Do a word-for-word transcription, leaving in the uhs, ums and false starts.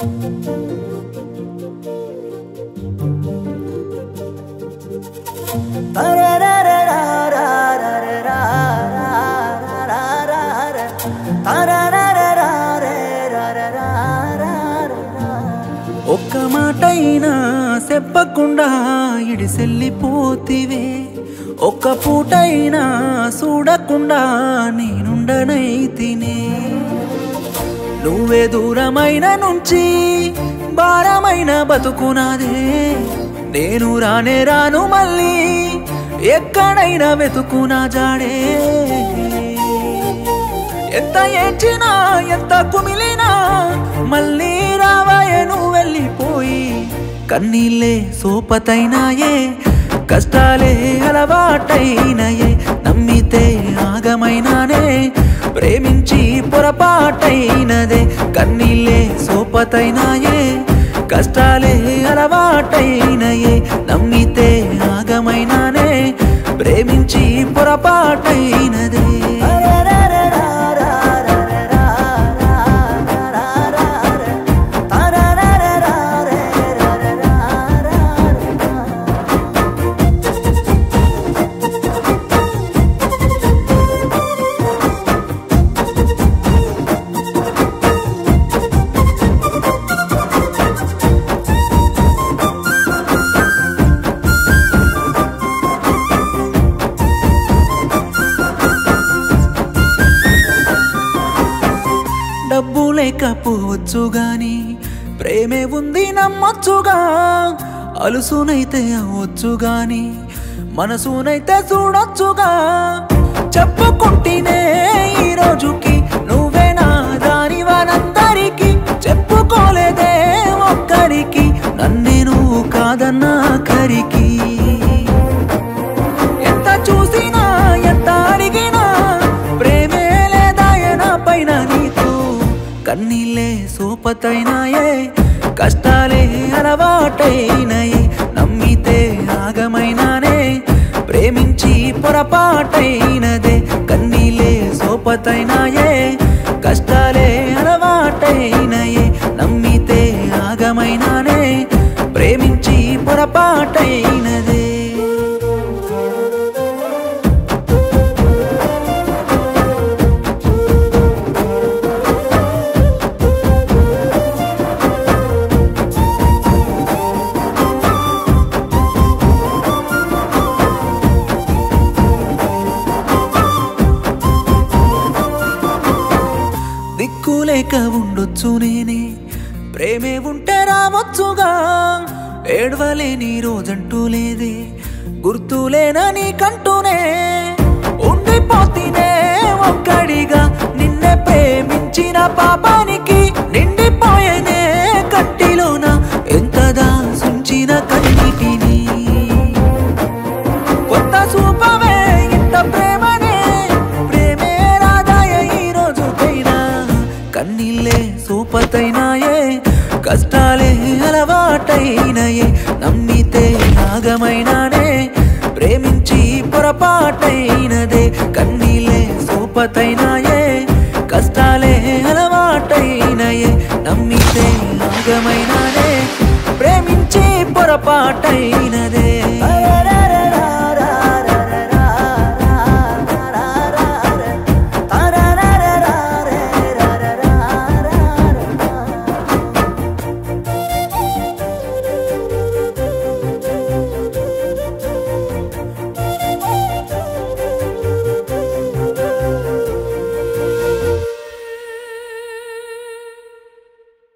ఒక్క మాటైనా చెప్పకుండా ఇడిసెల్లిపోతివే, ఒక్క పూటైనా చూడకుండా నేనుండనైతినే. నువ్వే దూరమైన నుంచి భారమైన బతుకునాదే, నేను రానే రాను మళ్ళీ ఎక్కడైనా వెతుకునా జాడే. ఎంత ఏడ్చినా ఎంత కుమిలినా మళ్ళీ రావాయే నువ్వు వెళ్ళిపోయి. కన్నీళ్ళే సోపతైనాయే, కష్టాలే అలవాటైనయే, నమ్మితే ఆగమైనానే ప్రేమించి పొరపాటైనదే. కన్నీళ్ళే సోపతైనాయే, కష్టాలే అలవాటైనయే, నమ్మితే ఆగమైనానే ప్రేమించి పొరపాటైనదే. డబ్బు లేకపోవచ్చు గాని ప్రేమే ఉంది నమ్మొచ్చుగా. అలుసునైతే అవ్వచ్చు గాని మనసునైతే చూడొచ్చుగా. చెప్పుకుంటేనే ఈ రోజుకి నువ్వే నా దానివనందరికి, చెప్పుకోలేదే ఒక్కరికి నన్నే నువ్వు కాదన్నా కరికి. ఎంత చూసినా ఎంత అడిగినా ప్రేమే లేదాయన పైన నీకు. కన్నీళ్ళే సోపతైనాయే, కష్టాలే అలవాటైనయే, నమ్మితే ఆగమైనానే ప్రేమించి పొరపాటైనదే. కన్నీళ్ళే సోపతైనాయే, కష్టాలే అలవాటైనయే, నమ్మితే ఆగమైనానే ప్రేమించి పొరపాటైనదే. దిక్కులేక ఉండొచ్చు నేనే, ప్రేమే ఉంటే రావచ్చుగా. ఏడవలేని రోజంటూ లేదే, గుర్తులేనని కంటూనే ఉండిపోతేనే ఒక్కడిగా. నిన్నే ప్రేమించిన పాపానికి నిండిపోయేనే కట్టిలోన ఎంతదా సుంచిన కన్నిటిని. కొత్త చూపవే ఇంత ప్రేమనే, ప్రేమే రాదాయ ఈ రోజుకైనా. కన్నీళ్ళే సోపతైనాయే, కష్టాలే అలవాటైనయే, నమ్మితే ఆగమైనానే ప్రేమించి పొరపాటైనదే. కన్నీళ్ళే సోపతైనాయే, కష్టాలే అలవాటైనయే, నమ్మితే ఆగమైనానే ప్రేమించి పొరపాటైనదే.